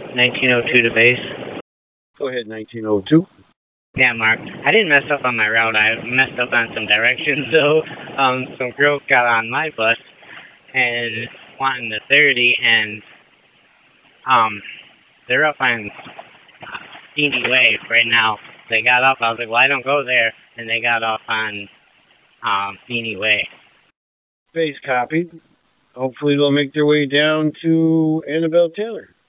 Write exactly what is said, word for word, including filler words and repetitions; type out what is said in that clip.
nineteen oh two to base. Go ahead, nineteen oh two. Yeah, Mark. I didn't mess up on my route. I messed up on some directions, though. Um, some girls got on my bus and wanting the thirty, and um, they're up on Steamy Way right now. They got up. I was like, well, I don't go there, and they got off on um, Steamy Way. Base copied. Hopefully they'll make their way down to Annabelle Taylor.